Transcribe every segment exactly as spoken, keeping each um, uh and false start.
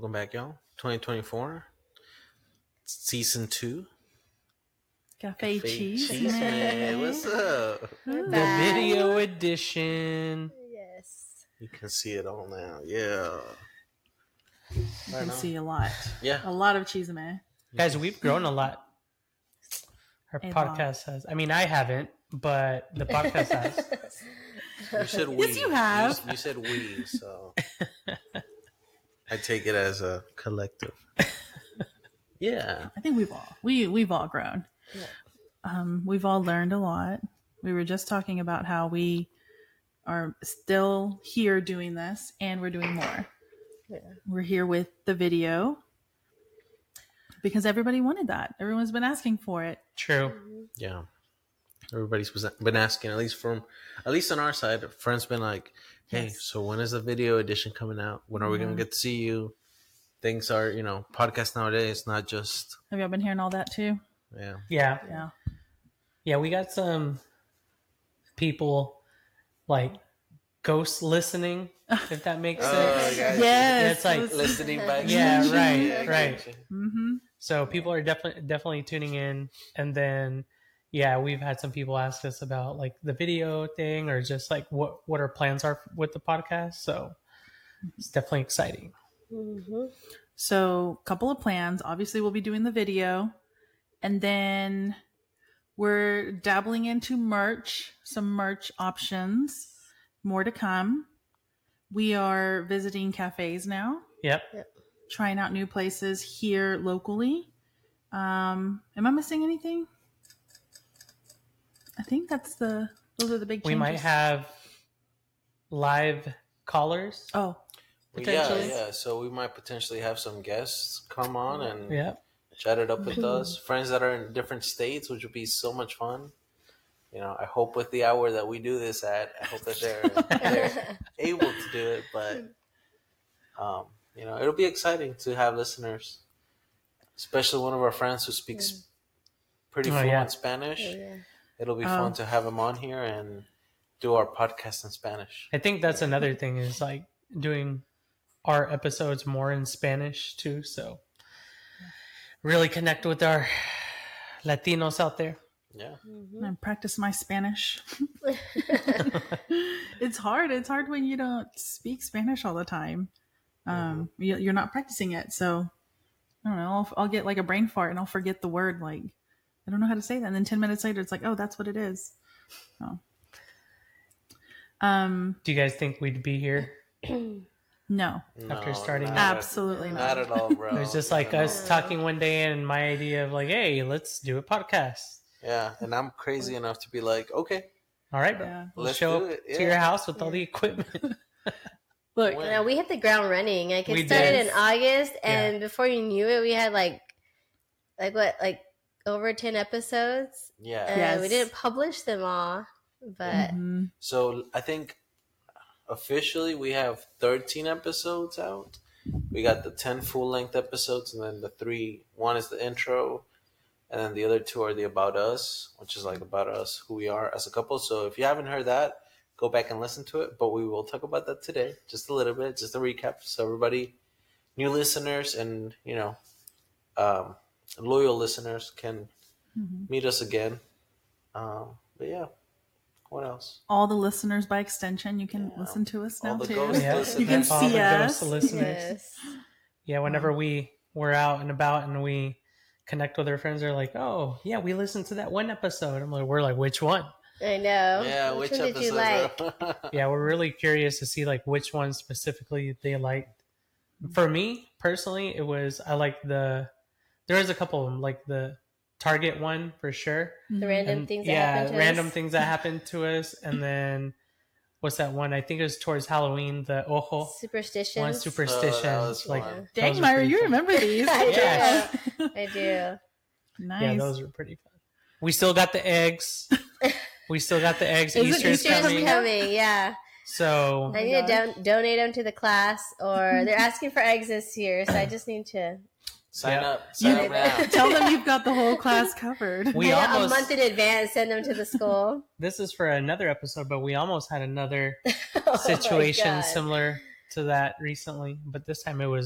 Welcome back, y'all. twenty twenty-four, season two. Cafe, Cafe Cheese. Cheese Man. What's up? We're Ooh. back. The video edition. Yes. You can see it all now. Yeah. You Right can on. see a lot. Yeah. A lot of cheese man. Guys, we've grown a lot. Our A podcast has. I mean, I haven't, but the podcast has. You said we. Yes, you have. You, you said we, so I take it as a collective. Yeah. I think we've all we we've all grown. Yeah. Um, we've all learned a lot. We were just talking about how we are still here doing this, and we're doing more. Yeah. We're here with the video because everybody wanted that. Everyone's been asking for it. True. Yeah. Everybody's was- been asking, at least from, at least on our side, a friend's been like, hey, Yes. so when is the video edition coming out? When are we going Mhm. to get to see you? Things are, you know, podcasts nowadays, not just, Have y'all been hearing all that too? yeah. Yeah. Yeah. Yeah, we got some people like ghost listening, if that makes Oh, sense. yeah. Yes. Yeah, it's like- Listening back. Yeah, to- right, Yeah, I right. gotcha. Mm-hmm. So people are definitely definitely tuning in, and then yeah, we've had some people ask us about like the video thing or just like what what our plans are with the podcast. So it's definitely exciting. Mm-hmm. So, couple of plans. Obviously, we'll be doing the video, and then we're dabbling into merch, some merch options. More to come. We are visiting cafes now, Yep. trying out new places here locally. Um, am I missing anything? I think that's the those are the big changes. We might have live callers. Oh, Well, yeah, Potentially. yeah. So we might potentially have some guests come on and Yeah. chat it up with us. Friends that are in different states, which would be so much fun. You know, I hope with the hour that we do this at, I hope that they're they're able to do it. But um, you know, it'll be exciting to have listeners, especially one of our friends who speaks pretty Oh, fluent yeah. Spanish. Oh, yeah. It'll be Oh. fun to have him on here and do our podcast in Spanish. I think that's another thing is like doing our episodes more in Spanish too. So really connect with our Latinos out there. Yeah. Mm-hmm. and practice my Spanish. It's hard. It's hard when you don't speak Spanish all the time. Um, you, you're not practicing it, so I don't know. I'll, I'll get like a brain fart and I'll forget the word. Like I don't know how to say that. And then ten minutes later, it's like, oh, that's what it is. So, um, Do you guys think we'd be here? no, After No, starting not that. at- absolutely Not not. at all, bro. It was just like Not at us all. talking one day and my idea of like, hey, let's do a podcast. Yeah, and I'm crazy enough to be like, okay, All right, bro. Yeah. We'll Let's show do up it, to yeah. your house with all the equipment. Look, When? No, we hit the ground running. Like it We started did. in August, and Yeah. before you knew it, we had like, like what, like over ten episodes. yeah. And Yes. we didn't publish them all, but mhm. So I think officially we have thirteen episodes out. We got the ten full length episodes, and then the three. One is the intro, and then the other two are the about us, which is like about us, who we are as a couple. So if you haven't heard that, go back and listen to it. But we will talk about that today, just a little bit, just a recap, so everybody, new listeners, and you know, um, loyal listeners can Mhm. meet us again. Um, but yeah, what else? all the listeners by extension, you can Yeah. listen to us All now the too. ghost Yeah. listeners. You can All see the us. ghost listeners. yes. Yeah, whenever we were out and about and we connect with our friends, they're like, "Oh, yeah, we listened to that one episode." I'm like, "We're like, which one?" I know. Yeah, which, one did you like? episode? Yeah, we're really curious to see like which one specifically they liked. For me personally, it was I like the. There was a couple of them, like the Target one for sure. The random And, things that yeah, happened to random us. things that happened to us, and then what's that one? I think it was towards Halloween. The Ojo Superstitions. one, superstition. Oh, that was like fun. those Dang, were Myra, pretty you fun. remember these? I Yeah. do. I do. Nice. Yeah, those were pretty fun. We still got the eggs. We still got the eggs. Is it Easter's Easter Easter's coming. coming, yeah. So I my need to gosh. don- donate them to the class, or they're asking for eggs this year, so I just need to. Sign Yeah. up. Sign You- up now. Tell them you've got the whole class covered. we Yeah, almost a month in advance, send them to the school. this is for another episode, but we almost had another Oh my situation God. similar to that recently, but this time it was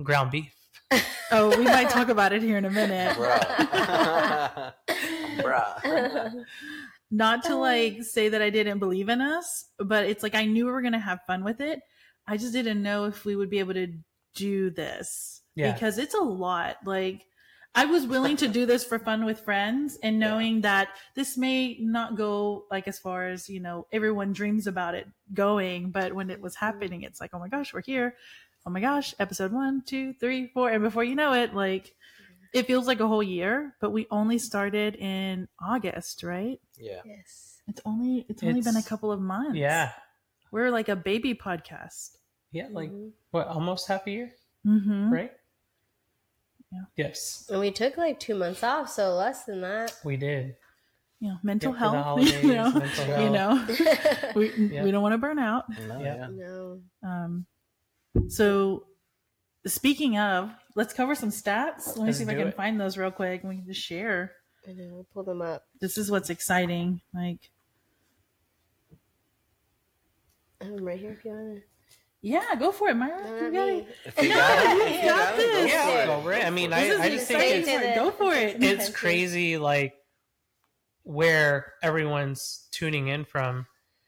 ground beef. Oh, we might talk about it here in a minute. Bruh. Bruh. Not to like say that I didn't believe in us, but it's like I knew we were gonna have fun with it. I just didn't know if we would be able to do this Yeah. because it's a lot. Like I was willing to do this for fun with friends and knowing yeah. that this may not go like as far as, you know, everyone dreams about it going, but when it was happening, it's like, oh my gosh, we're here. Oh my gosh, episode one, two, three, four. And before you know it, like it feels like a whole year, but we only started in August, right? Yeah. Yes. It's only it's only It's- been a couple of months. Yeah. We're like a baby podcast. Yeah, like Mhm. what, almost half a year, Mm-hmm. right? Yeah. Yes, And we took like two months off, so less than that. we did. You know, mental Yeah, for the health. holidays, you know, mental you know, we Yeah. we don't want to burn out. No, Yeah. yeah. No. Um, so speaking of, let's cover some stats. Let me Let's see if I do can it. find those real quick and we can just share. I know. I'll pull them up. This is what's exciting. Like, I have them right here if you want to. yeah, go for it, Myra. No, You not got me. it. If you No, got it, you if you got got it, go this. Yeah, for it. go for it. I mean, Go I, This I is just think exciting. it's, it. Go for it. it's crazy, like where everyone's tuning in from.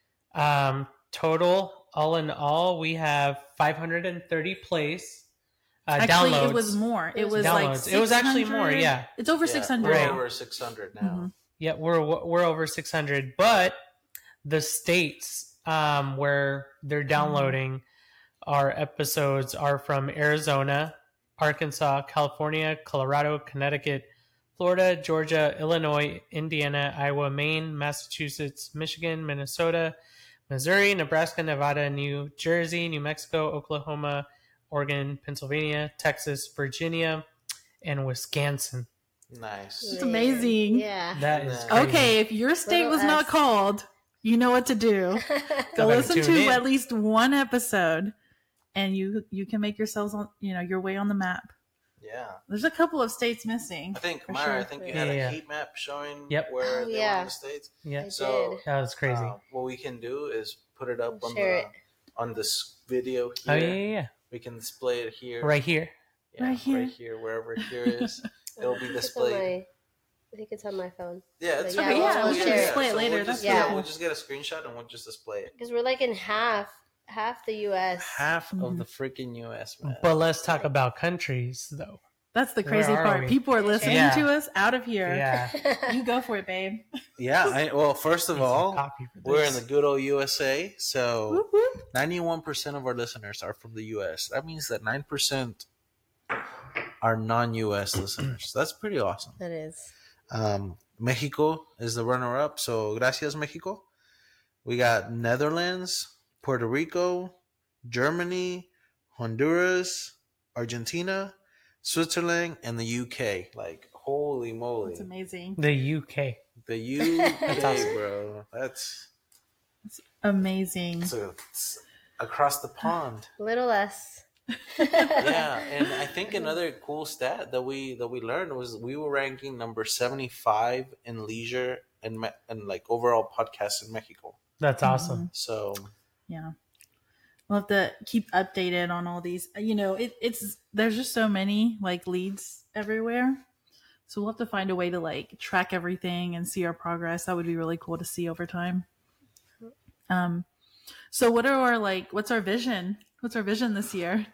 Um, total, all in all, we have five hundred thirty plays. Uh, Actually, downloads. it was more. It was like Downloads. It was actually more, six hundred. yeah. It's over Yeah, six hundred. We're Right. over six hundred now. Mhm. Yeah, we're we're over six hundred, but the states um, where they're downloading our episodes are from Arizona, Arkansas, California, Colorado, Connecticut, Florida, Georgia, Illinois, Indiana, Iowa, Maine, Massachusetts, Michigan, Minnesota, Missouri, Nebraska, Nevada, New Jersey, New Mexico, Oklahoma, Oregon, Pennsylvania, Texas, Virginia, and Wisconsin. Nice. It's amazing. Yeah. That is Yeah. crazy. Okay, if your state Little was not S. called, you know what to do. Go better listen tune to in. at least one episode, and you you can make yourselves on you know your way on the map. Yeah. There's a couple of states missing. I think, For Myra, sure. I think you Yeah, had a yeah. heat map showing Yep. where Oh, they were yeah. in the States. Yeah, I So, did. that was crazy. Uh, what we can do is put it up on Share the it. on this video here. Oh yeah, yeah, yeah. We can display it here. Right here. Yeah, Right here. Right here, wherever here is. It'll be I think it's on displayed. my- I think it's on my phone. Yeah, it's But okay. yeah, we'll- We'll we'll just- share it later. So we'll That's just, really yeah, cool. we'll just get a screenshot and we'll just display it. Because we're like in half, half the U S. Half Mhm. of the freaking U S, man. But let's talk about countries, though. That's the Where crazy are part. we? People are listening Yeah. to us out of here. Yeah. You go for it, babe. yeah, I, well, first of Need some all, copy for we're in this. the good old U S A, so Whoop, whoop. ninety-one percent of our listeners are from the U S. That means that nine percent are non-U S listeners. That's pretty awesome. That is. Um, Mexico is the runner-up, so gracias, Mexico. We got Netherlands, Puerto Rico, Germany, Honduras, Argentina, Switzerland, and the U K. Like, holy moly. It's amazing. The U K. The U K, That's awesome. bro. That's, Amazing. that's a, it's across the pond. Little less. Yeah, and I think another cool stat that we that we learned was we were ranking number seventy-five in leisure and me- and like overall podcasts in Mexico. That's awesome. So Yeah. We'll have to keep updated on all these. You know, it, it's there's just so many like leads everywhere. So we'll have to find a way to like track everything and see our progress. That would be really cool to see over time. Um so what are our like what's our vision? What's our vision this year?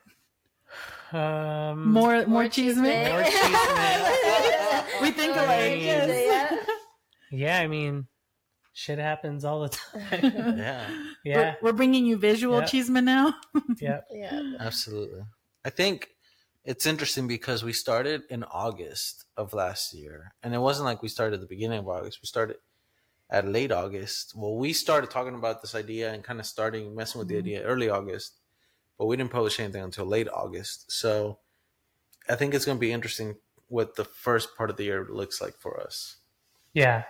Um, More more, More cheese cheese man. man. More cheese man. We think I alike. mean- Yes. Yeah, I mean, shit happens all the time. yeah, Yeah, We're, we're bringing you visual Yeah. cheeseman now. yeah. Yeah. absolutely. I think it's interesting because we started in August of last year, and it wasn't like we started at the beginning of August. We started at late August. Well, we started talking about this idea and kind of starting messing with the Mhm. idea early August, but we didn't publish anything until late August. So I think it's going to be interesting what the first part of the year looks like for us. Yeah.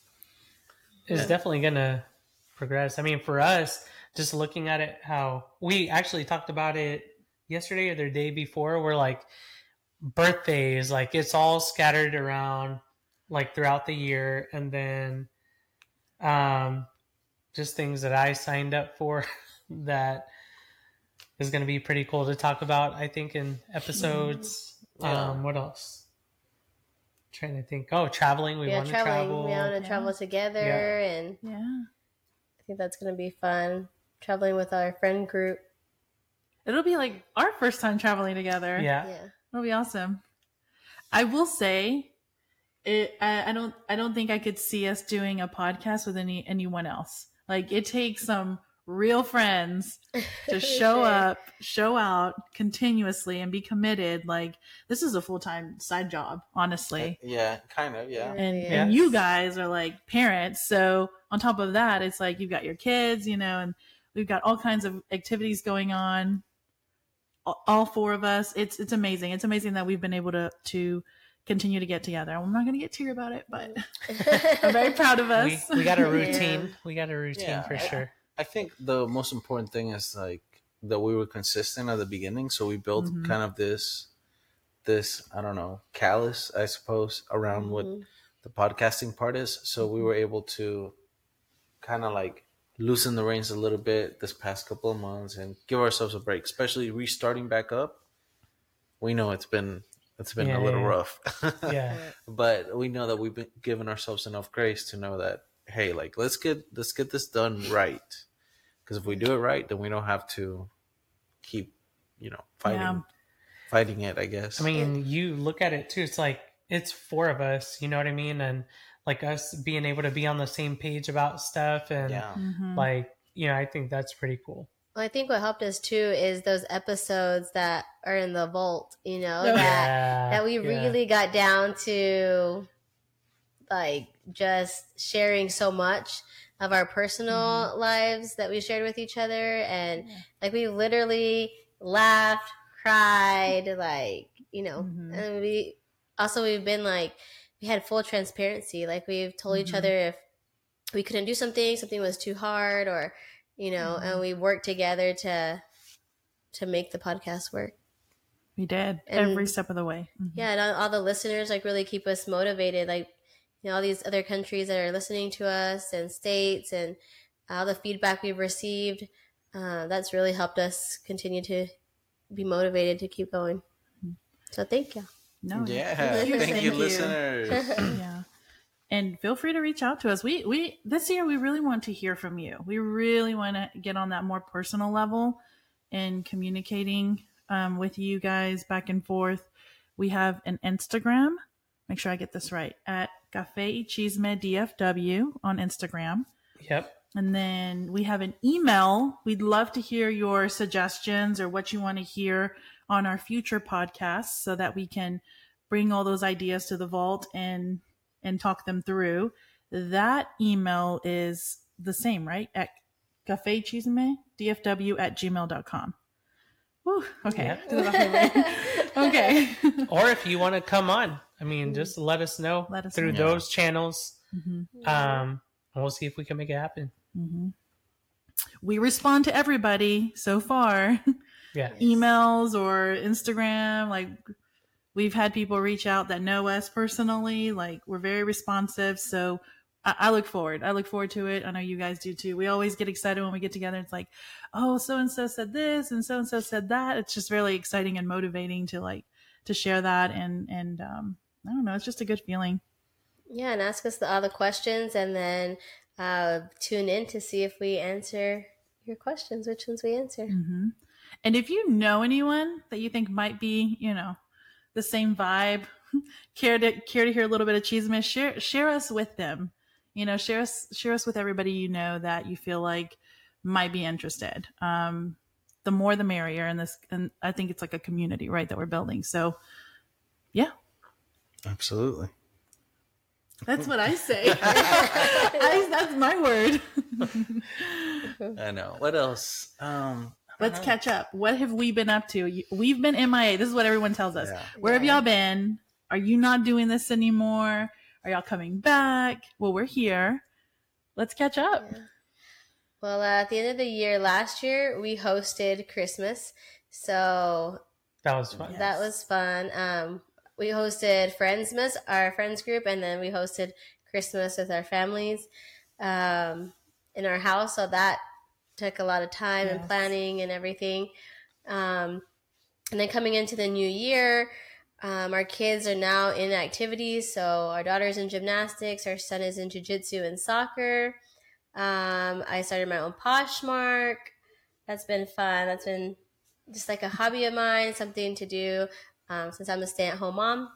It's Yeah. definitely going to progress. I mean, for us, just looking at it, how we actually talked about it yesterday or the day before, we're like, birthdays, like it's all scattered around like throughout the year. And then um, just things that I signed up for that is going to be pretty cool to talk about, I think, in episodes. Yeah. Um, what else? Trying to think. Oh, traveling. We yeah, want to traveling. travel. We want to Yeah. travel together, Yeah. and Yeah. I think that's going to be fun. Traveling with our friend group. It'll be like our first time traveling together. Yeah. Yeah. It'll be awesome. I will say, it. I, I don't. I don't think I could see us doing a podcast with any anyone else. Like it takes some real friends to show Sure. up, show out continuously, and be committed. Like this is a full time side job, honestly. Yeah, kind of. Yeah. And Yeah. and you guys are like parents, so on top of that, it's like you've got your kids, you know, and we've got all kinds of activities going on. All, all four of us. It's it's amazing. It's amazing that we've been able to to continue to get together. I'm not going to get teary about it, but I'm very proud of We, us. we got a Yeah. routine. We got a routine Yeah, for I- sure. I think the most important thing is like that we were consistent at the beginning, so we built Mhm. kind of this, this I don't know, callus, I suppose, around what Mhm. the podcasting part is. So we were able to kind of like loosen the reins a little bit this past couple of months and give ourselves a break, especially restarting back up. We know it's been it's been Yeah, a little yeah. rough, Yeah. but we know that we've been giving ourselves enough grace to know that hey, like let's get let's get this done right. Because if we do it right, then we don't have to keep, you know, fighting, Yeah. fighting it. I guess. I mean, you look at it too. It's like it's four of us. You know what I mean? And like us being able to be on the same page about stuff, and yeah, Mhm. like you know, I think that's pretty cool. Well, I think what helped us too is those episodes that are in the vault, you know, Oh, that Yeah, that we yeah. really got down to like just sharing so much of our personal Mm-hmm. lives that we shared with each other, and like we literally laughed, cried, like, you know, Mhm. and we also we've been like we had full transparency, like we've told each Mhm. other if we couldn't do something, something was too hard, or you know, Mhm. and we worked together to to make the podcast work. We did And- every step of the way. Mhm. Yeah, and all, all the listeners like really keep us motivated. Like, you know, all these other countries that are listening to us, and states, and all the feedback we've received. Uh, that's really helped us continue to be motivated to keep going. So thank you. No, yeah. huge Thank, you, listeners. Yeah. And feel free to reach out to us. We we this year we really want to hear from you. We really want to get on that more personal level in communicating um, with you guys back and forth. We have an Instagram. Make sure I get this right at Cafe y Chisme D F W on Instagram. Yep. And then we have an email. We'd love to hear your suggestions or what you want to hear on our future podcasts so that we can bring all those ideas to the vault and and talk them through. That email is the same, right? At cafechisme, D F W at gmail dot com. Whew, okay. Okay. Or if you want to come on, I mean, just let us know Let us through know. those channels. Mhm. Um, and we'll see if we can make it happen. Mhm. We respond to everybody so far. Yeah. Emails or Instagram. Like we've had people reach out that know us personally. Like we're very responsive. So I, I look forward. I look forward to it. I know you guys do too. We always get excited when we get together. It's like, oh, so and so said this and so and so said that. It's just really exciting and motivating to like to share that and and um, I don't know. It's just a good feeling. Yeah, and ask us the, all the questions, and then uh, tune in to see if we answer your questions, which ones we answer. hmm And if you know anyone that you think might be, you know, the same vibe, care to care to hear a little bit of Chisme, share share us with them. You know, share us share us with everybody you know that you feel like might be interested. Um, the more the merrier. And this, and I think it's like a community, right, that we're building. So, yeah, Absolutely. that's what I say. I, that's my word. I know. What else? Um, I don't Let's know. catch up. What have we been up to? You- We've been M I A. This is what everyone tells us. Yeah. Where have Yeah. y'all been? Are you not doing this anymore? Are y'all coming back? Well, we're here. Let's catch up. Yeah. Well, uh, at the end of the year last year, we hosted Christmas. So That was fun. Yeah. that was fun. Um, we hosted Friendsmas, our friends group, and then we hosted Christmas with our families um, in our house. So that took a lot of time and Yes. planning and everything. Um, and then coming into the new year, um, our kids are now in activities. So our daughter's in gymnastics, our son is in jiu-jitsu and soccer. Um, I started my own Poshmark. That's been fun. That's been just like a hobby of mine, something to do. Um, since I'm a stay-at-home mom,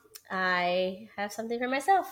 I have something for myself.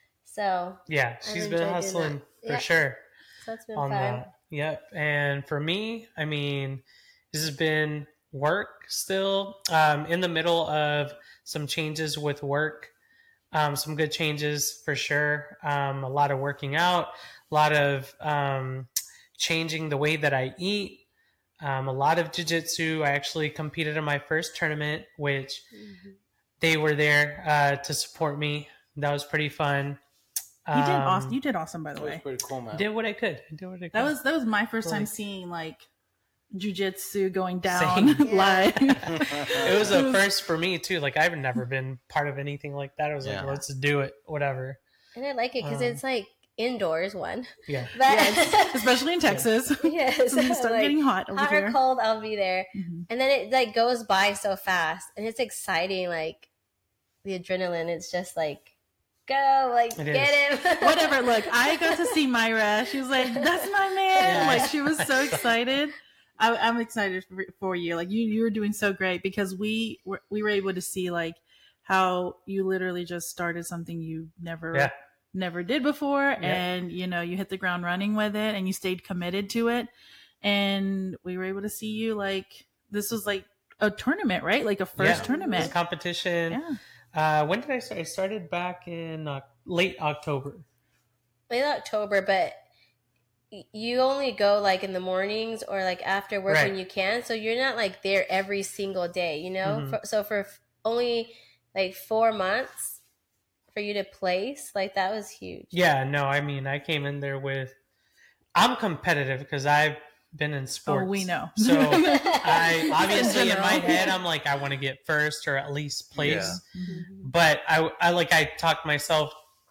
So yeah, I've she's enjoyed been doing hustling that. for Yep. sure So it's been on fun. that. Yep. And for me, I mean, this has been work still. Um, in the middle of some changes with work, um, some good changes for sure. Um, a lot of working out, a lot of um, changing the way that I eat. Um, a lot of jiu-jitsu. I actually competed in my first tournament, which Mm-hmm. they were there uh, to support me. That was pretty fun. You did Um, awesome. You did awesome, by the That was way. pretty cool, man. Did what I could. Did what I could. That was that was my first time Like- seeing like jujitsu going down Same. live. It was a first for me too. Like I've never been part of anything like that. I was Yeah. like, let's do it, whatever. And I like it because Um, it's like indoors, one. Yeah, But Yes, especially in Texas. yes, When you start like, getting hot over hot here. or cold, I'll be there. Mhm. And then it like goes by so fast, and it's exciting. Like the adrenaline, it's just like go, like It get is. him. Whatever. Look, I got to see Myra. She was like, "That's my man!" Yeah. Like she was so excited. I, I'm excited for, for you. Like you, you were doing so great because we were we were able to see like how you literally just started something you never Yeah. never did before, and you know you hit the ground running with it, and you stayed committed to it, and we were able to see you like this was like a tournament, right? Like a first Yeah. It was tournament. competition. Yeah. Uh, when did I start? I started back in uh, late October. Late October, but y- you only go like in the mornings or like after work Right. when you can, so you're not like there every single day, you know. Mhm. For, so for f- only like four months for you to place, like that was huge. Yeah, no, I mean, I came in there with. I'm competitive because I've been in sports. Oh, we know. So I obviously in, general. my head I'm like I want to get first or at least place. Yeah. Mhm. But I I like I talked myself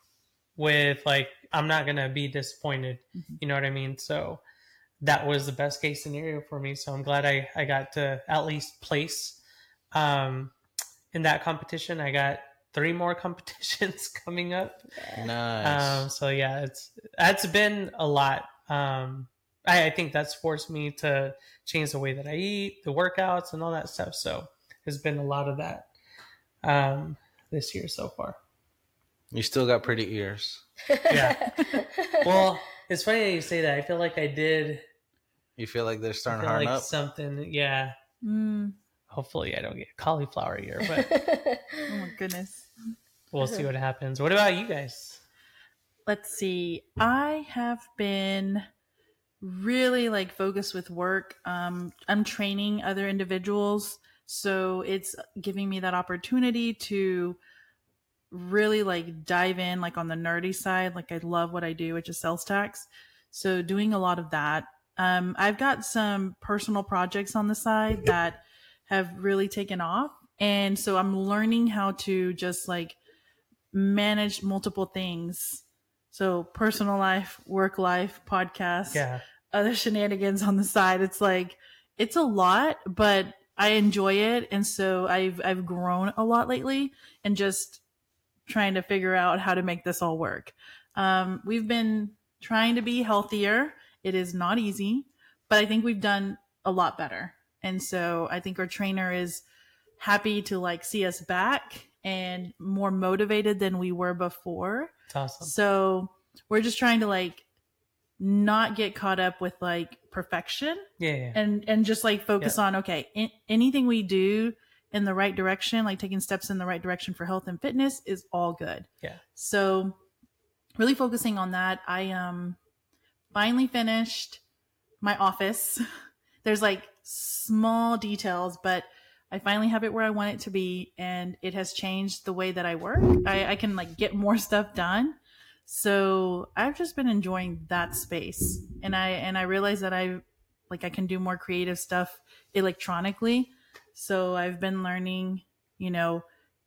with like I'm not gonna be disappointed. Mhm. You know what I mean? So that was the best case scenario for me. So I'm glad I I got to at least place um, in that competition. I got three more competitions coming up. Nice. Um, so yeah, it's that's been a lot. Um, I, I think that's forced me to change the way that I eat, the workouts, and all that stuff. So there's been a lot of that um, this year so far. You still got pretty ears. Yeah. Well, it's funny that you say that. I feel like I did. You feel like they're I starting feel to harden like up? something. Yeah. Mm. Hopefully, I don't get cauliflower ear, but Oh my goodness. we'll see what happens. What about you guys? Let's see. I have been really like focused with work. Um, I'm training other individuals, so it's giving me that opportunity to really like dive in like on the nerdy side. Like I love what I do, which is sales tax. So doing a lot of that. Um, I've got some personal projects on the side that have really taken off. And so I'm learning how to just like manage multiple things. So personal life, work life, podcast, Yeah. other shenanigans on the side. It's like it's a lot, but I enjoy it, and so I've I've grown a lot lately, and just trying to figure out how to make this all work. Um, we've been trying to be healthier. It is not easy, but I think we've done a lot better, and so I think our trainer is happy to like see us back and more motivated than we were before. It's awesome. So we're just trying to like not get caught up with like perfection Yeah. yeah. and and just like focus Yeah. on okay, in, anything we do in the right direction, like taking steps in the right direction for health and fitness is all good. Yeah. So really focusing on that. I um finally finished my office. There's like small details, but I finally have it where I want it to be, and it has changed the way that I work. I, I can like get more stuff done. So I've just been enjoying that space, and I and I realize that I like I can do more creative stuff electronically. So I've been learning, you know,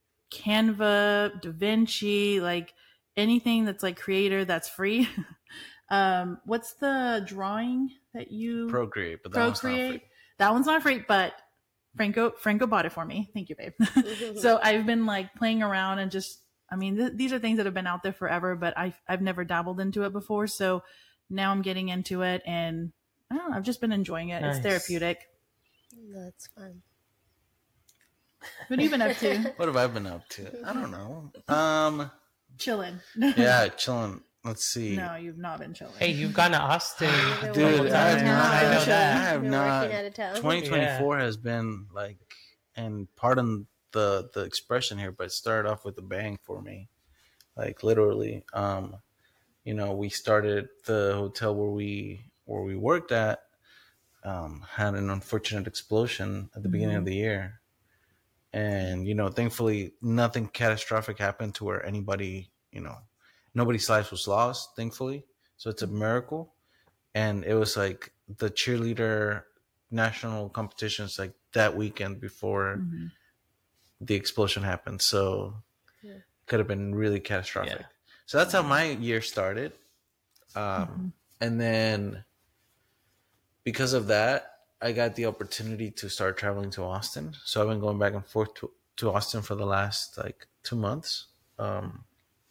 Canva, DaVinci, like anything that's like creator that's free. um, what's the drawing that you Procreate, but that one's not Procreate? free. That one's not free, but Franco Franco bought it for me. Thank you, babe. So I've been like playing around and just, I mean, th- these are things that have been out there forever, but I've I've never dabbled into it before. So now I'm getting into it, and I don't know, I've just been enjoying it. Nice. It's therapeutic. That's fun. What have you been up to? What have I been up to? I don't know. Um, Chilling. yeah, chilling. Let's see. No, you've not been chilling. Hey, you've gone to Austin. You've Dude, been working I out have of not. town. I know that. I have You've been not. working out of town. twenty twenty-four has been like, and pardon the the expression here, but it started off with a bang for me. Like literally, um, you know, we started the hotel where we where we worked at. Um, had an unfortunate explosion at the beginning of the year, and you know, thankfully, nothing catastrophic happened to where anybody, you know, nobody's life was lost. Thankfully, so it's a miracle. And it was like the cheerleader national competitions like that weekend before Mm-hmm. the explosion happened. So Yeah. it could have been really catastrophic. Yeah. So that's how my year started. Um, Mm-hmm. And then because of that, I got the opportunity to start traveling to Austin. So I've been going back and forth to, to Austin for the last like two months. Um,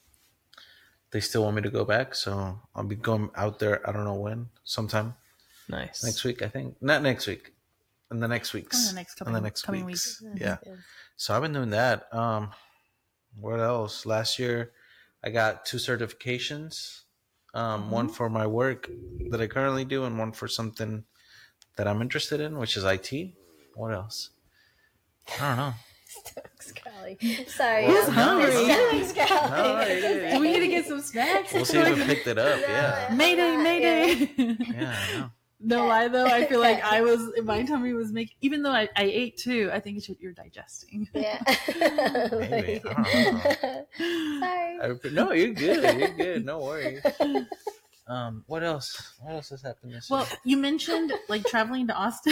they still want me to go back. So I'll be going out there. I don't know when, sometime Nice. next week, I think. Not next week. In the next weeks. In the next In couple- the next coming weeks. weeks. Yeah. Yeah. So I've been doing that. Um, what else? Last year, I got two certifications. Um, One for my work that I currently do, and one for something that I'm interested in, which is I T. What else? I don't know. Scally. Sorry. He's I'm hungry. Stomach Scally. No, it is. Do we need to get some snacks? We'll see if we picked it up. Yeah. Mayday, mayday. Yeah, I know. No lie though, I feel like I was my tummy was making. Even though I, I ate too, I think it's what you're digesting. Yeah. Maybe. I don't Sorry. I, no, you're good. You're good. No worries. Um, what else? What else has happened this Well, year? you mentioned like traveling to Austin.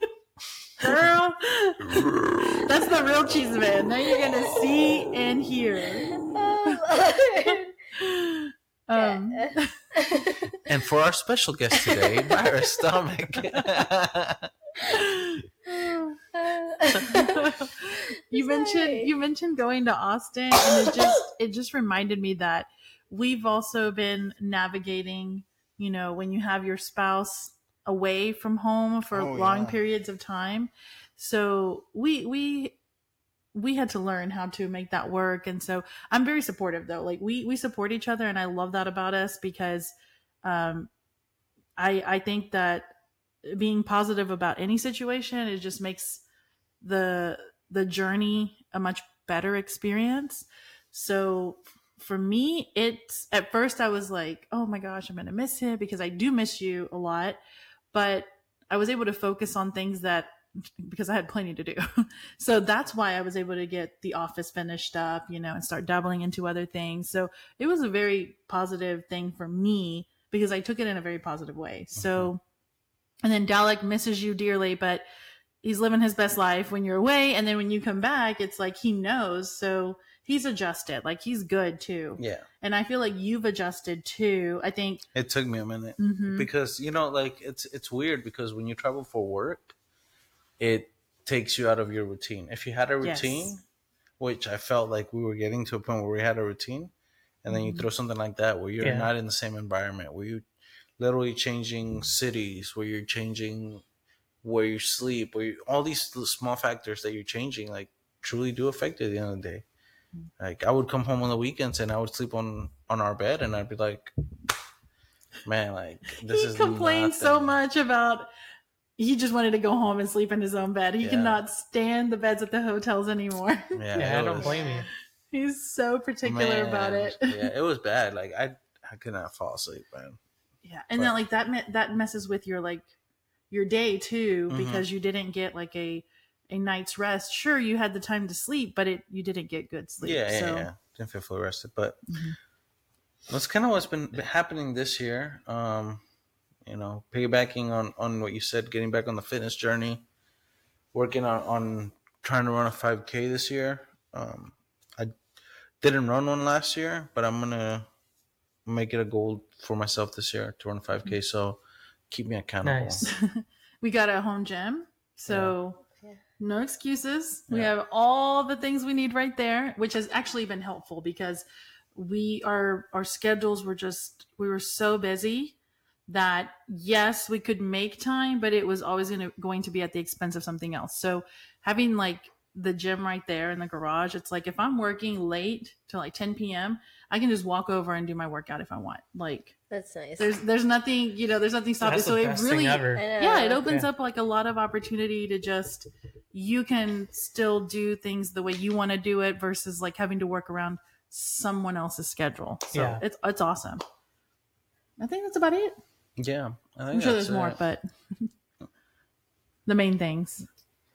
Girl, that's the real cheese man. Now you're gonna see and hear. Um, And for our special guest today, Myra Stomach. you mentioned you mentioned going to Austin, and it just it just reminded me that we've also been navigating, you know, when you have your spouse away from home for Oh, long yeah. periods of time. So we we we had to learn how to make that work. And so I'm very supportive though. Like we we support each other, and I love that about us because um I I think that being positive about any situation, it just makes the the journey a much better experience. So for me, it's at first I was like, oh my gosh, I'm gonna miss him because I do miss you a lot. But I was able to focus on things that because I had plenty to do. So that's why I was able to get The Office finished up, you know, and start dabbling into other things. So it was a very positive thing for me because I took it in a very positive way. So, and then Dalek misses you dearly, but he's living his best life when you're away. And then when you come back, it's like he knows. So he's adjusted. Like he's good too. Yeah. And I feel like you've adjusted too. I think. It took me a minute Mhm. because you know, like it's it's weird because when you travel for work, it takes you out of your routine. If you had a Yes. routine, which I felt like we were getting to a point where we had a routine, and then you throw something like that where you're Yeah. not in the same environment, where you're literally changing cities, where you're changing where you sleep, where you, all these little small factors that you're changing, like truly do affect you at the end of the day. Like I would come home on the weekends and I would sleep on on our bed, and I'd be like, man, like this He is complained so nothing. much about he just wanted to go home and sleep in his own bed. He Yeah. cannot stand the beds at the hotels anymore. Yeah, Yeah, it I don't was- blame you. He's so particular man, about it. Yeah, it was bad. Like I I could not fall asleep, man. Yeah, and But- then like that me- that messes with your like your day too Mhm. because you didn't get like a a night's rest. Sure, you had the time to sleep, but it you didn't get good sleep. Yeah, yeah, so yeah. Didn't feel fully rested, but Mhm. that's kind of what's been happening this year. Um, you know, piggybacking on on what you said, getting back on the fitness journey, working on on trying to run a five K this year. Um, I didn't run one last year, but I'm gonna make it a goal for myself this year to run five K. So keep me accountable. Nice. we got a home gym, so Yeah. No excuses. We Yeah. have all the things we need right there, which has actually been helpful because we are our schedules were just we were so busy that yes, we could make time, but it was always gonna, going to be at the expense of something else. So having like the gym right there in the garage, it's like if I'm working late till like ten p.m., I can just walk over and do my workout if I want. Like That's nice. there's there's nothing, you know, there's nothing stopping. That's So the it best really thing ever. I know. yeah, it opens Yeah. up like a lot of opportunity to just you can still do things the way you want to do it versus like having to work around someone else's schedule. So Yeah. it's it's awesome. I think that's about it. Yeah, I think I'm sure that's there's more, it. but the main things.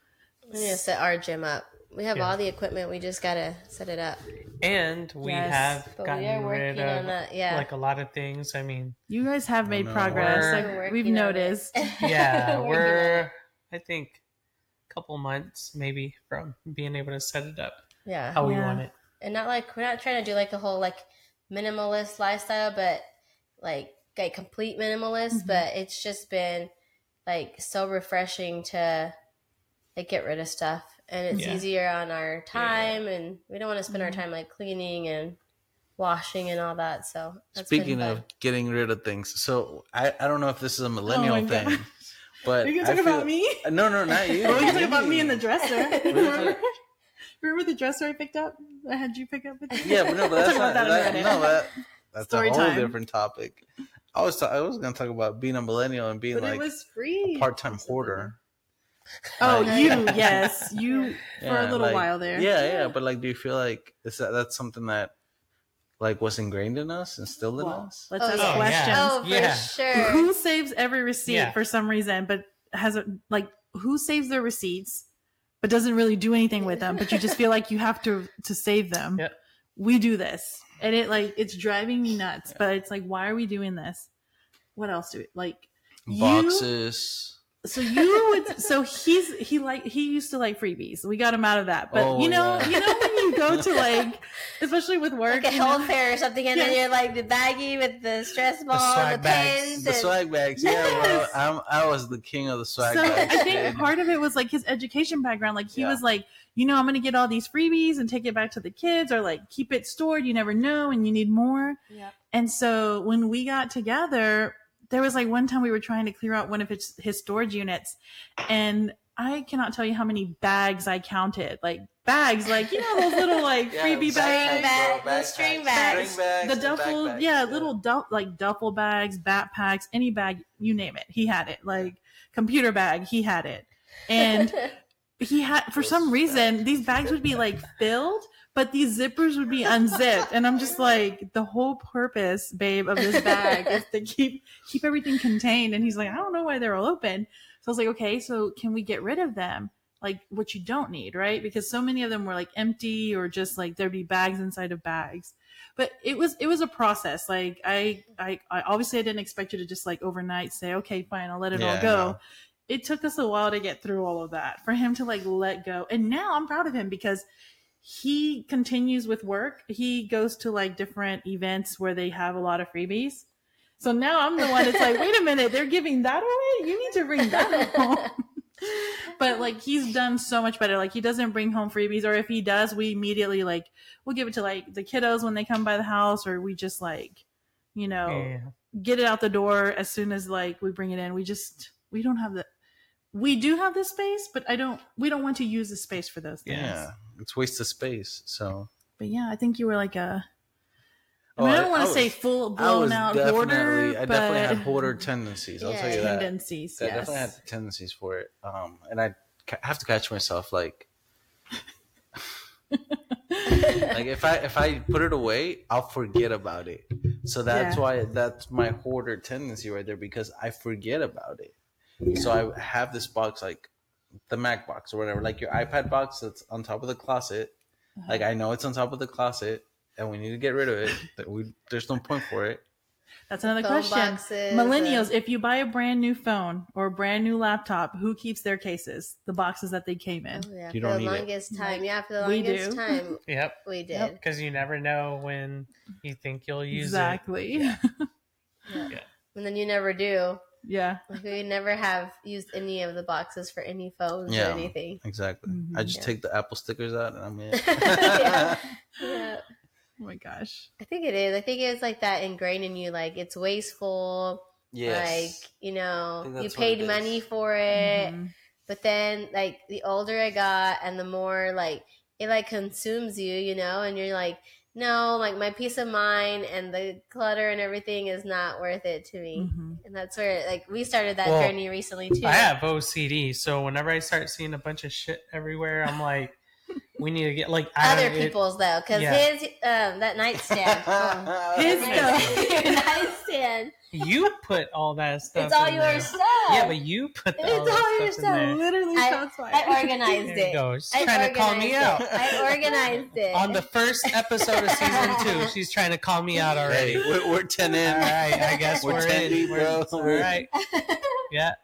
We need to set our gym up. We have Yeah. all the equipment. We just gotta set it up. And we Yes. have But we gotten are rid working of on that. Yeah. like a lot of things. I mean, You guys have made no. progress. We're Like, We're we've working on it. noticed. yeah, Working on we're it. I think a couple months maybe from being able to set it up Yeah. how we Yeah. want it. And not like we're not trying to do like a whole like minimalist lifestyle, but like like complete minimalist. Mhm. But it's just been like so refreshing to like get rid of stuff, and it's Yeah. easier on our time, and we don't want to spend our Mhm. time like cleaning and washing and all that. So that's Speaking been of fun. getting rid of things, so I, I don't know if this is a millennial Oh my thing, God. but Are you I gonna talk feel- about me? No, no, not you. Oh, you can talk about me in the dresser. Really? Remember? Remember the dresser I picked up? I had you pick up with you? Yeah, but no, but We'll that's talk about not, that in a that, minute. no, that, that's Story a whole time. different topic. I was ta- I was gonna talk about being a millennial and being But like it was free. a part time hoarder. Oh, Like- you, yes. You, for a Yeah, little like- while there. Yeah, yeah, but like, do you feel like is that that's something that like was ingrained in us, instilled in Well, us? let's Oh, ask yeah. questions. Oh, for Yeah. sure. Who saves every receipt Yeah. for some reason, but has a like who saves their receipts, but doesn't really do anything with them? But you just feel like you have to to save them. Yep. We do this, and it like it's driving me nuts. But it's like, why are we doing this? What else do we like? You, Boxes. so you would. So he's he like he used to like freebies. We got him out of that. But Oh, you know, yeah. you know when you go to like, especially with work, Like a you know- health fair or something, and then Yes. you're like the baggie with the stress ball, the, swag bags. pins, The and swag bags, yeah, Yes. bro. I'm, I was the king of the swag So bags. I think dude. part of it was like his education background. Like he Yeah. was like, you know, I'm going to get all these freebies and take it back to the kids, or like keep it stored. You never know, and you need more. Yep. And so when we got together, there was like one time we were trying to clear out one of his, his storage units, and I cannot tell you how many bags I counted. Like bags, like you know those little like Yeah, freebie String bags. bag- the string bags. String bags, The and duffel, backpacks, yeah, little du- like duffel bags, backpacks, any bag, you name it, he had it. Like computer bag, he had it, and he had for Those some reason bags. these bags would be like filled, but these zippers would be unzipped, and I'm just like, the whole purpose, babe, of this bag is to keep keep everything contained. And he's like, I don't know why they're all open. So I was like, okay, so can we get rid of them? Like what you don't need, right? Because so many of them were like empty, or just like there'd be bags inside of bags. But it was it was a process. Like I I, I obviously I didn't expect you to just like overnight say, okay, fine, I'll let it all Yeah, go. no. It took us a while to get through all of that, for him to like let go. And now I'm proud of him because he continues with work. He goes to like different events where they have a lot of freebies. So now I'm the one that's like, wait a minute, they're giving that away? You need to bring that home. But like he's done so much better. Like he doesn't bring home freebies, or if he does, we immediately like we'll give it to like the kiddos when they come by the house, or we just like, you know, Yeah. get it out the door as soon as like we bring it in. We just we don't have the we do have the space, but I don't we don't want to use the space for those things. Yeah, it's waste of space. So But yeah, I think you were like a I, Oh, mean, I I- don't want I to say was- full I was blown out definitely, hoarder, I but definitely had hoarder tendencies. I'll Yeah. tell you that. tendencies. I Yes. definitely had the tendencies for it. Um, and I ca- have to catch myself, like, like if I if I put it away, I'll forget about it. So that's Yeah. why that's my hoarder tendency right there, because I forget about it. So I have this box, like the Mac box or whatever, like your iPad box that's on top of the closet. Uh-huh. Like I know it's on top of the closet, and we need to get rid of it. That we there's no point for it. That's another Phone question. boxes, Millennials, and- if you buy a brand new phone or a brand new laptop, who keeps their cases, the boxes that they came in? Oh, yeah, You for don't the need it. longest time. Yeah, for the We longest do. time Yep. we did. Yep. Because you never know when you think you'll use Exactly. And then you never do. Yeah. Like we never have used any of the boxes for any phones Yeah. or anything. Exactly. Mhm. I just Yeah. take the Apple stickers out and I'm in. yeah. yeah. Oh my gosh. I think it is. I think it's like that ingrained in you. Like it's wasteful. Yes. Like, you know, think you that's what paid it money is. for it. Mhm. But then, like, the older I got and the more, like, it, like, consumes you, you know? And you're like, no, like, my peace of mind and the clutter and everything is not worth it to me. Mhm. And that's where, like, we started that Well, journey recently, too. I have O C D, so whenever I start seeing a bunch of shit everywhere, I'm like, we need to get like I Other don't- it- people's, though. Because Yeah. his, um, that nightstand. oh, His that stuff. nightstand, nightstand. You put all that stuff. It's all in your there. stuff. Yeah, but you put It's all all that your stuff in there. Literally, I- that's why. I organized There you it. go. She's I trying to call me out. organized it. I organized it. On the first episode of season two, she's trying to call me out already. Hey, we're, we're ten in. All right, I guess We're we're, ten in. deep, We're- bro. All right. Yeah.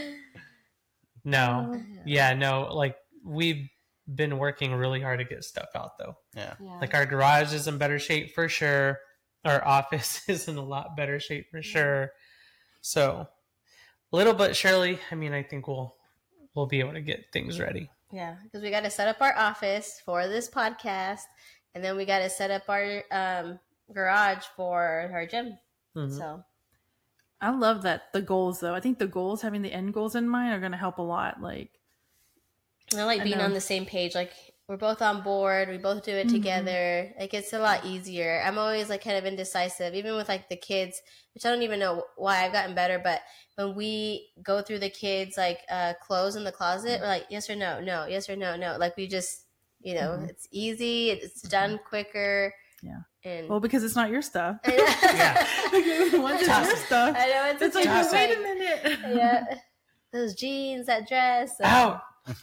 No. Yeah, no. Like we've been working really hard to get stuff out though. Yeah. Yeah. Like our garage is in better shape for sure. Our office is in a lot better shape for sure. So little but surely, I mean, I think we'll we'll be able to get things ready. Yeah, because we got to set up our office for this podcast, and then we got to set up our um, garage for our gym. Mhm. So I love that the goals though. I think the goals, having the end goals in mind, are going to help a lot. Like, I like I being know. on the same page. Like we're both on board. We both do it Mhm. together. Like it's a lot easier. I'm always like kind of indecisive, even with like the kids, which I don't even know why I've gotten better. But when we go through the kids like uh, clothes in the closet, we're like yes or no, no, yes or no, no. Like we just, you know, Mhm. it's easy. It's done quicker. Yeah. And well, because it's not your stuff. Yeah. Once it's your stuff, I know it's, it's a like, different wait a thing. minute. Yeah, those jeans, that dress. Out.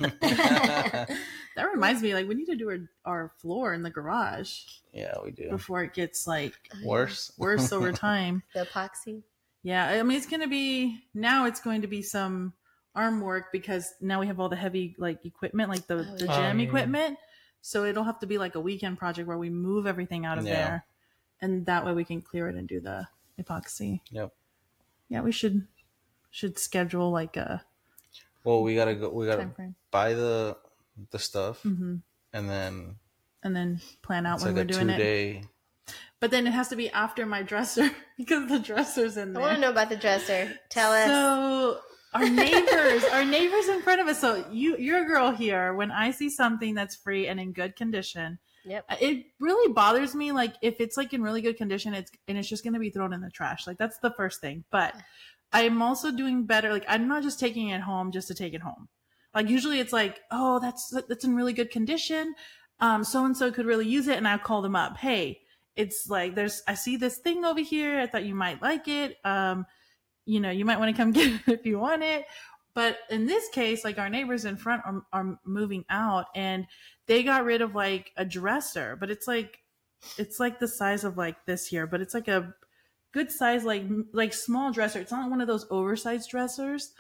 That reminds me, like, we need to do our, our floor in the garage Yeah, we do. before it gets like Worse. worse over time. The epoxy. Yeah, I mean, it's going to be now. It's going to be some arm work because now we have all the heavy like equipment, like the, Oh, the yeah. gym Oh, yeah. equipment. So it'll have to be like a weekend project where we move everything out of Yeah. there, and that way we can clear it and do the epoxy. Yep. Yeah, we should should schedule like a Well, we gotta go. We gotta time frame, buy the the stuff, hmm and then and then plan out it's when like we're a doing two it. day. But then it has to be after my dresser because the dresser's in I there. want to know about the dresser. Tell us. So our neighbors, our neighbors in front of us. So you, you're a girl here. When I see something that's free and in good condition, Yep. it really bothers me. Like if it's like in really good condition, it's and it's just going to be thrown in the trash. Like that's the first thing. But I'm also doing better. Like I'm not just taking it home just to take it home. Like usually it's like, oh, that's that's in really good condition. Um, so and so could really use it, and I'll call them up. Hey, it's like there's I see this thing over here. I thought you might like it. Um, you know, you might want to come get it if you want it. But in this case, like our neighbors in front are, are moving out, and they got rid of like a dresser, but it's like it's like the size of like this here, but it's like a good size, like like small dresser. It's not one of those oversized dressers,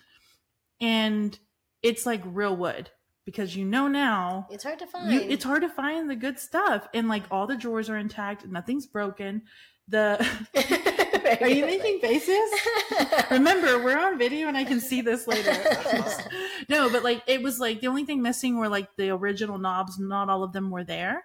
and it's like real wood because you know now It's hard to find. you, it's hard to find the good stuff, and like all the drawers are intact, nothing's broken. The are you making faces? Remember, we're on video and I can see this later. No, but like it was like the only thing missing were like the original knobs. Not all of them were there.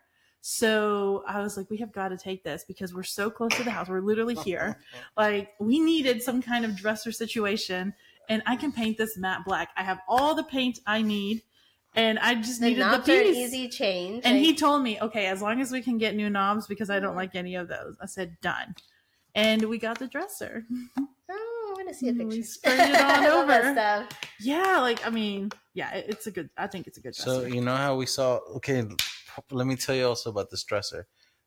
So I was like, we have got to take this because we're so close to the house. We're literally here. Like we needed some kind of dresser situation, and I can paint this matte black. I have all the paint I need, and I just The needed the knobs are an piece. easy change. And like- he told me, okay, as long as we can get new knobs because I don't like any of those. I said, done. And we got the dresser. Oh, I want to see a We picture. sprayed it on I love that over. stuff. Yeah, like, I mean, yeah, it- it's a good, I think it's a good So dresser. you know how we saw? Okay, let me tell you also about this dresser.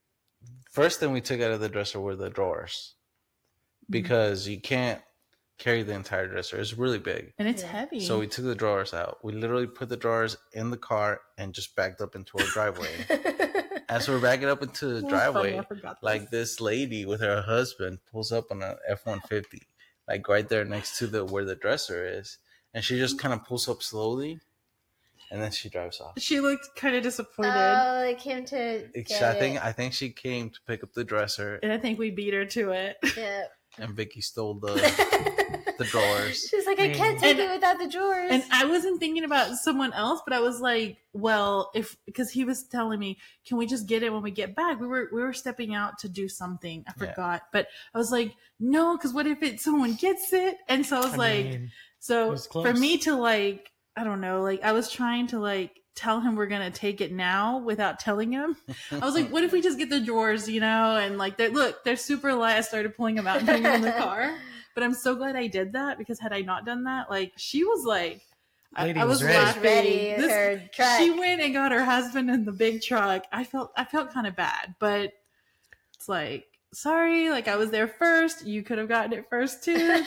First thing we took out of the dresser were the drawers because you can't carry the entire dresser. It's really big. And it's Yeah. heavy. So we took the drawers out. We literally put the drawers in the car and just backed up into our driveway. As we're backing up into the It was driveway, funny, I forgot this. like this lady with her husband pulls up on an F one fifty, like right there next to the where the dresser is, and she just kind of pulls up slowly, and then she drives off. She looked kind of disappointed. Oh, they came to It's- get I think it. I think she came to pick up the dresser. and I think we beat her to it. Yeah. and Vicky stole the the drawers. She's like, I can't take And- it without the drawers. And I wasn't thinking about someone else, but I was like, well, if because he was telling me, can we just get it when we get back? We were we were stepping out to do something. I Yeah. forgot, but I was like, no, because what if it someone gets it? And so I was I like, mean, it so was for close. me to like, I don't know, like I was trying to like tell him we're gonna take it now without telling him. I was like, what if we just get the drawers, you know? And like, they're, look, they're super light. I started pulling them out and putting them in the car. But I'm so glad I did that because had I not done that, like she was like, I, Lady I was was ready. laughing. ready. This- her truck. she went and got her husband in the big truck. I felt I felt kind of bad, but it's like, sorry, like I was there first. You could have gotten it first too.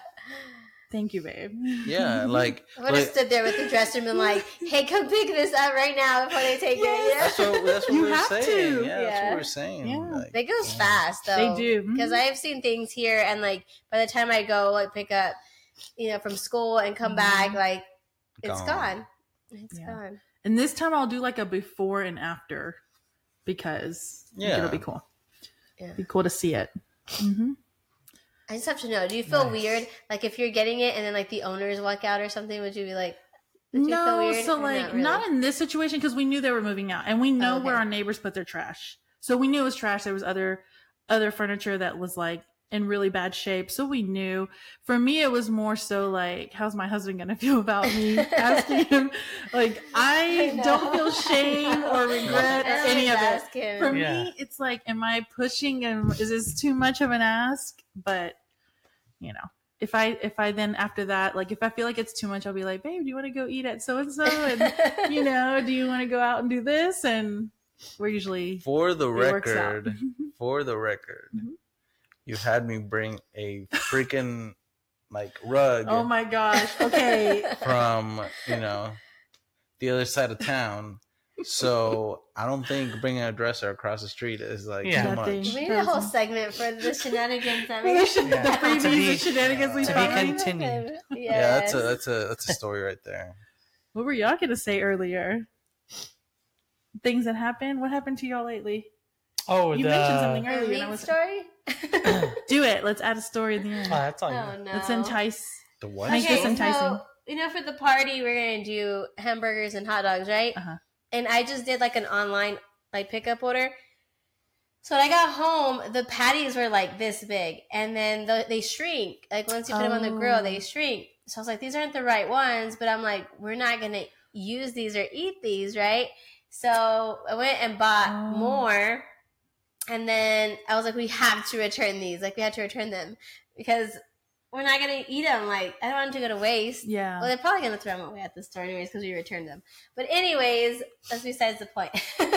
Thank you, babe. Yeah, like, I would have like stood there with the dresser and been like, hey, come pick this up right now before they take Yes. that's what that's what You we were have saying. to. Yeah, that's Yeah. what we were saying. Yeah. Like, it. It goes yeah. fast, though. They do. Because Mhm. I've seen things here, and like by the time I go, like pick up, you know, from school and come back, Mhm. like it's Gone. gone. It's Yeah. gone. And this time I'll do like a before and after because I think Yeah. it'll be cool. Yeah. Be cool to see it. Mm-hmm. I just have to know. Do you feel Nice. weird, like if you're getting it and then like the owners walk out or something? Would you be like, would you feel No, weird? so Or like not, really? not in this situation because we knew they were moving out and we know Oh, okay. where our neighbors put their trash. So we knew it was trash. There was other other furniture that was like in really bad shape. So we knew. For me, it was more so like, how's my husband gonna feel about me asking him? Like I, I know. don't feel shame I or know. regret or I any of always it. ask him. For Yeah. me, it's like, am I pushing and is this too much of an ask? But you know, if I if I then after that, like if I feel like it's too much, I'll be like, babe, do you want to go eat at so and so? And you know, do you want to go out and do this? And we're usually For the it works out. record, for the record, Mhm. you had me bring a freaking like rug Oh my gosh. Okay. from you know the other side of town. So I don't think bringing a dresser across the street is like Yeah. too Nothing. much. We need a whole segment for the shenanigans that we the, sh- the Yeah. freebies To be- and shenanigans we to be find. continued. Yeah, that's a that's a that's a story right there. What were y'all gonna say earlier? Things that happened. What happened to y'all lately? Oh, You the, mentioned something Our earlier. and I meat was- story. Do it. Let's add a story in the end. Oh, that's all. Oh you no. Let's entice. The what? Make Okay, this enticing. so you know, for the party, we're gonna do hamburgers and hot dogs, right? Uh-huh. And I just did like an online like pickup order. So when I got home, the patties were like this big, and then the, they shrink. Like once you put them on the grill, Oh. they shrink. So I was like, these aren't the right ones, but I'm like, we're not gonna use these or eat these, right? So I went and bought Oh. more, and then I was like, we have to return these. Like we had to return them because we're not gonna eat them. Like I don't want them to go to waste. Yeah. Well, they're probably gonna throw them away at the store anyways because we returned them. But anyways, that's besides the point.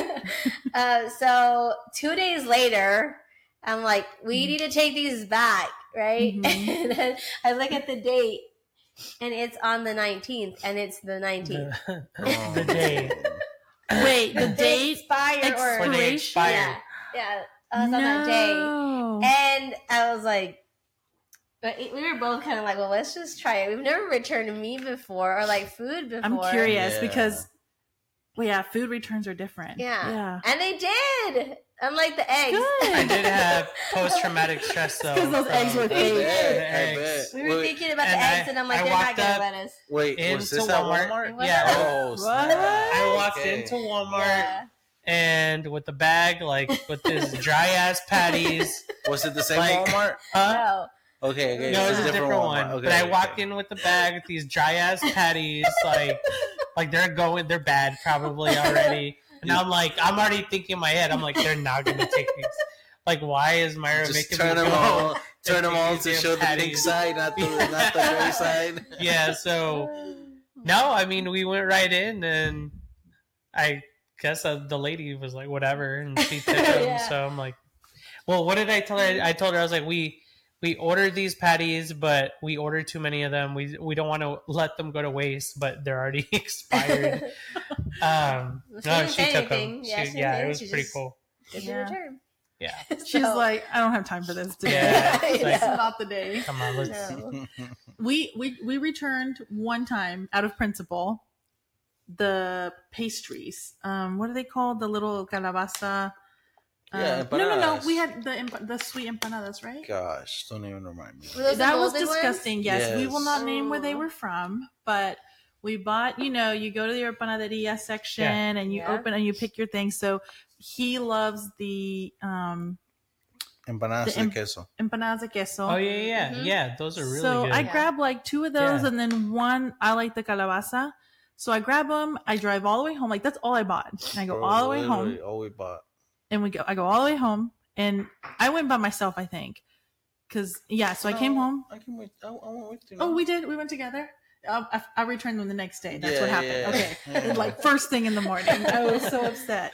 uh, so two days later, I'm like, we need to take these back, right? Mhm. And then I look at the date, and it's on the nineteenth, and it's the nineteenth. The, Oh. the day. Wait, the They date expire or Or they expiration? expired. yeah, yeah. I was on that day, No. and I was like, but we were both kind of like, well, let's just try it. We've never returned meat before or like food before. I'm curious Yeah. because, well, yeah, food returns are different. Yeah. Yeah. And they did. Unlike the eggs. Good. I did have post traumatic stress though. Because those eggs from- were I fake. bet, The I eggs. bet. We were Wait, thinking about the and eggs, I- and I'm like, I they're not walked going to up- let us. Wait, into was this Walmart. at Walmart? What? Yeah. Oh, What? snap. I walked Okay. into Walmart Yeah. and with the bag, like with this dry ass patties. Was it the same Like- Walmart? Huh? No. Okay, okay. No, it's a it's different, one. Walmart. Okay, but I okay. walked in with the bag with these dry ass patties, like, like they're going, they're bad probably already. And I'm like, I'm already thinking in my head, I'm like, they're not gonna take these. Like, why is Myra Just making turn me them go? all, turn them all These to damn show the pink patties. side, not the not the gray side. Yeah, so no, I mean, we went right in, and I guess uh, the lady was like, whatever, and she took them. Yeah. So I'm like, well, what did I tell her? I told her I was like, we we ordered these patties, but we ordered too many of them. We we don't want to let them go to waste, but they're already expired. Um, Well, she no, didn't she say took anything. them. Yeah, She- she yeah, didn't. it was She pretty just- cool. Did Yeah. return? Yeah, She's So- like, I don't have time for this today. Yeah, it's This is like- not the day. come on, let's. No. We we we returned one time out of principle the pastries. Um, what are they called? The little calabaza Yeah, Um, no, no, no. empanadas. We had the emp- the sweet empanadas, right? Gosh, don't even remind me. Were those the That was molded ones? disgusting. Yes. we will not name where they Oh. were from, but we bought. You know, you go to the empanaderia section Yeah. and you Yeah. open and you pick your things. So he loves the um, Empanadas The de em- queso. empanadas de queso. Oh yeah, yeah, yeah. Mhm. Yeah, those are really so good. I Yeah. grabbed like two of those, Yeah. and then one I like the calabaza. So I grab them. I drive all the way home. Like that's all I bought. And I go Bro, all the way home, literally All we bought. and we go. I go all the way home, and I went by myself. I think, because yeah. So I came No, home. I can wait. I, I went with you. Oh, no? we did. We went together. I, I, I returned them the next day. That's Yeah, what happened. yeah, Okay, yeah. like first thing in the morning. I was so upset.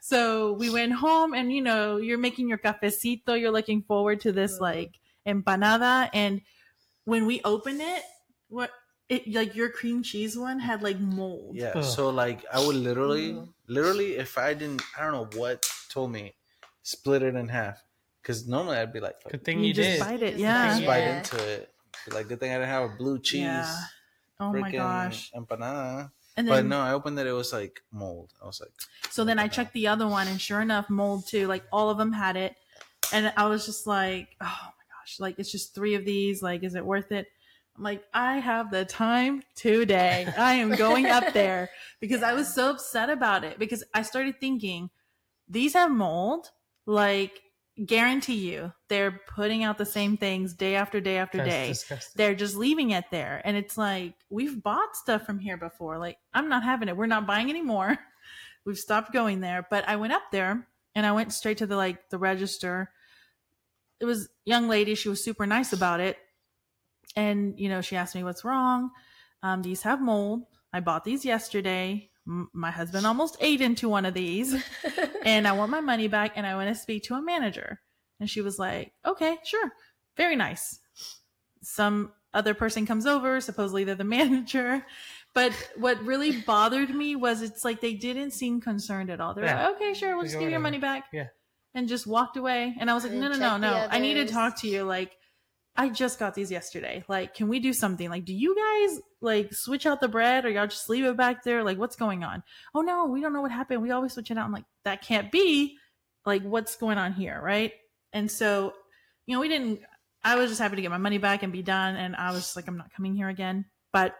So we went home, and you know, you're making your cafecito. You're looking forward to this like empanada, and when we opened it, what it like your cream cheese one had like mold. Yeah. Ugh. So like, I would literally, Mhm. literally, if I didn't, I don't know what told me, split it in half. Because normally I'd be like, fuck, Good thing You you, just did. bite it. Just Yeah. just Yeah. bite into it. Like, good thing I didn't have a blue cheese. Yeah. Oh my freaking gosh. empanada. And But then no, I opened it. It was like mold. I was like, so then I checked the other one, and sure enough, mold too. Like all of them had it, and I was just like, oh my gosh, like it's just three of these. Like, is it worth it? I'm like, I have the time today. I am going up there because I was so upset about it because I started thinking these have mold. Like, guarantee you, they're putting out the same things day after day after That's day. disgusting. They're just leaving it there. And it's like, we've bought stuff from here before. Like, I'm not having it. We're not buying anymore. We've stopped going there. But I went up there and I went straight to the like the register. It was a young lady. She was super nice about it. And, you know, she asked me what's wrong. Um, these have mold. I bought these yesterday. M- my husband almost ate into one of these. And I want my money back, and I want to speak to a manager. And she was like, okay, sure. Very nice. Some other person comes over, supposedly they're the manager. But what really bothered me was it's like they didn't seem concerned at all. They're Yeah. like, okay, sure, we'll We just go give you your whatever. money back. Yeah. And just walked away. And I was like, And no, no, check no, the no. I need to others. talk to you. Like, I just got these yesterday. Like, can we do something? Like, do you guys like switch out the bread or y'all just leave it back there? Like, what's going on? Oh no, we don't know what happened. We always switch it out. I'm like, that can't be. Like, what's going on here? Right. And so, you know, we didn't, I was just happy to get my money back and be done. And I was just like, I'm not coming here again. But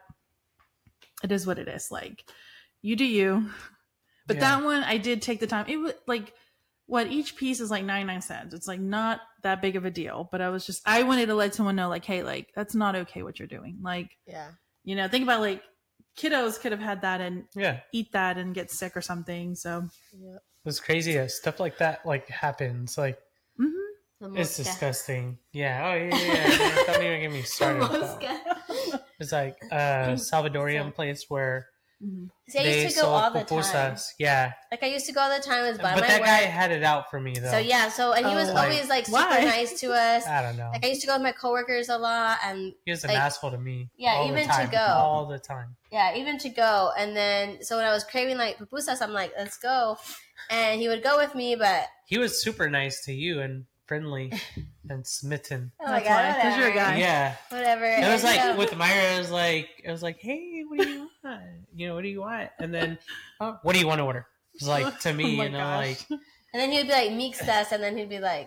it is what it is. Like, you do you. But Yeah. that one, I did take the time. It was like, what each piece is like ninety-nine cents. It's like not that big of a deal, but I was just, I wanted to let someone know, like, hey, like, that's not okay what you're doing. Like, Yeah. you know, think about like kiddos could have had that and Yeah. eat that and get sick or something. So, Yep. It's crazy that stuff like that like happens. Like mhm. The it's mosca. disgusting. Yeah. Oh yeah, yeah. yeah. Don't even get me started. with that. Mosca. It's like a Salvadorian place where Mhm. See, I they used to go sold all the time. pupusas. Yeah. Like I used to go all the time. It was by But my that work. guy had it out for me though. So yeah, so and he was Oh. always like super Why? nice to us. I don't know. Like I used to go with my coworkers a lot, and He was an like, asshole to me. yeah, all the even to time, go. all the time. yeah, even to go. And then so when I was craving like pupusas, I'm like, let's go. And he would go with me, but He was super nice to you and friendly and smitten. oh my That's god, why, 'cause you're a whatever. guy. Yeah. Whatever. It was And like so- with Myra, it was like it was like, hey, what do you want? You know, what do you want? And then, oh, what do you want to order? It was like to me, Oh my you know, gosh. like And then he would be like mixtas, and then he'd be like,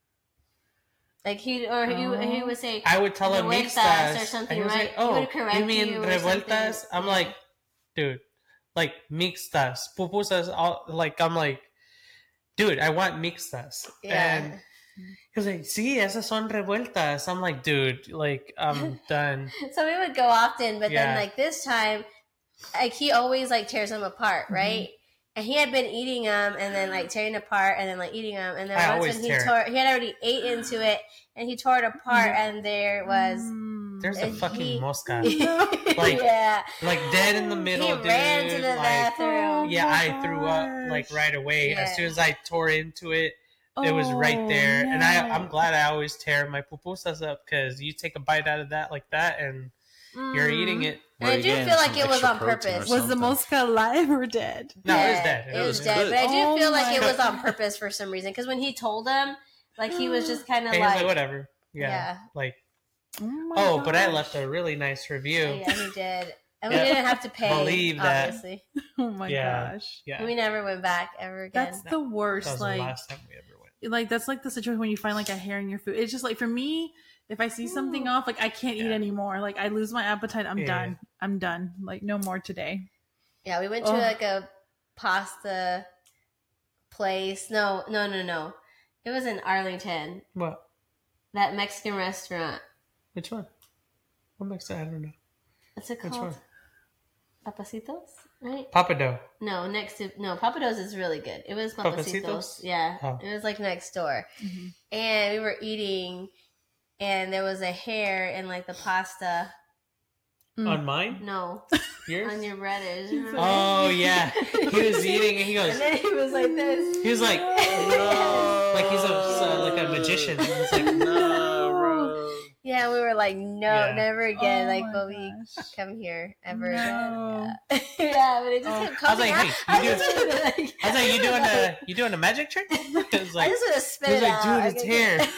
like he or he, he would say, I would tell him Revueltas mixtas or something, and he was right? like, He oh, would correct you mean you or revueltas? something. I'm Yeah. like, dude, like mixtas, pupusas. All, like I'm like, dude, I want mixtas. yeah. And he was like, sí, esas son revueltas. I'm like, dude, like I'm done. So we would go often, but Yeah. then like this time, like he always like tears them apart, Mm-hmm. right? And he had been eating them and then like tearing apart and then like eating them, and then I once always when he tear it. tore, he had already ate into it and he tore it apart, and there was. Mm. There's a And fucking he- mosca, Like, yeah, like dead in the he middle, dude. ran to the like, bathroom. yeah, Oh I my threw up like gosh. right away as Yeah. soon as I tore into it. It was right there, Oh, and I, no. I'm glad I always tear my pupusas up because you take a bite out of that like that, and you're Mm. eating it. And I Or do again, feel like some it was extra on protein or purpose. Was the something. mosca alive or dead? No, it was Yeah, dead. It was was dead, good. but I do Oh feel like my it was God. on purpose for some reason. Because when he told them, like he was just kind of And he was like, like, whatever. Yeah. Yeah. Like, Oh, my oh, but I gosh. left a really nice review. yeah, he did. And we Yeah. didn't have to pay, Believe that. obviously. Oh my Yeah. gosh. Yeah. We never went back ever again. That's the worst. that was like the last time we ever went. like that's like the situation when you find like a hair in your food. It's just like for me, if I see something off, like I can't eat Yeah. anymore. Like I lose my appetite. I'm Yeah. done. I'm done. Like no more today. Yeah, we went to Oh. like a pasta place. No, no, no, no. It was in Arlington. What? That Mexican restaurant. Which one? What makes that? I don't know. What's it Which called? one? Papacitos, right? Papado. No, next to no. Papados is really good. It was Papacitos. Papacitos? Yeah, Oh. it was like next door, Mhm. and we were eating, and there was a hair in like the pasta. Mm. On mine? No, Yours? on your brother's. Remember? Oh yeah. He was eating and he goes. And then he was like this. He was like, No. like he's a uh, like a magician. He's like, No, bro. Yeah, we were like, no, Yeah. never again. Oh like, my but we gosh. come here ever No. again. Yeah. Yeah, but it just Oh. kept I was coming like, out. hey, I you just doing- wanna, like, I was like, you doing a you doing a magic trick? It was I like, just want to spit he was it like, out. dude, it's hair.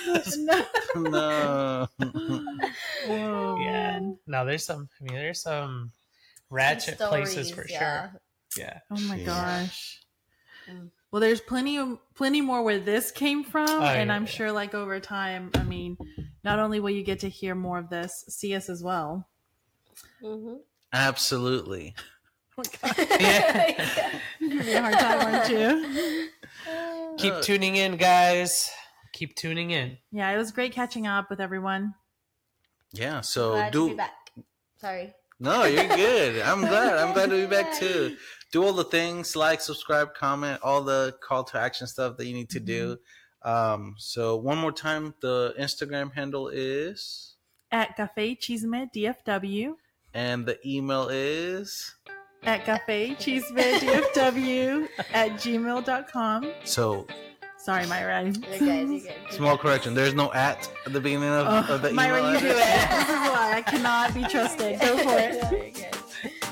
No. No. Whoa, Yeah. man. No, there's some. I mean, there's some ratchet Some places stories, for yeah. sure. Yeah. Oh my Jeez. gosh. Mm. Well, there's plenty of plenty more where this came from, Oh, and yeah, I'm yeah. sure like over time, I mean, not only will you get to hear more of this, see us as well. Mm-hmm. Absolutely. Yeah. You're gonna be a hard time, aren't you? Keep Uh, tuning in, guys. Keep tuning in. Yeah, it was great catching up with everyone. Yeah. So Glad to be do. back. Sorry. No, you're good. I'm glad. I'm glad to be back too. Do all the things, like, subscribe, comment, all the call to action stuff that you need to do. Um, so one more time, the Instagram handle is, At Cafe Chisme D F W. and the email is. At Cafe Chisme D F W at gmail dot com. So Sorry, Myra. I- You're good. You're good. small correction. There's no at at the beginning of, Oh, of the Myra, email. you do it. address. This is why I cannot be trusted. Go for it. Yeah, you're good.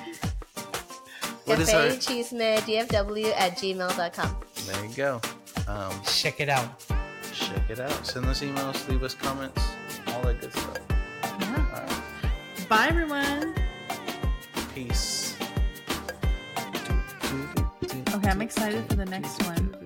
What is Cafe our- Chisme D F W at gmail dot com. There you go. Um, Check it out. check it out. Send us emails, leave us comments, all that good stuff. Yeah. All right. Bye, everyone. Peace. Okay, I'm excited for the next one.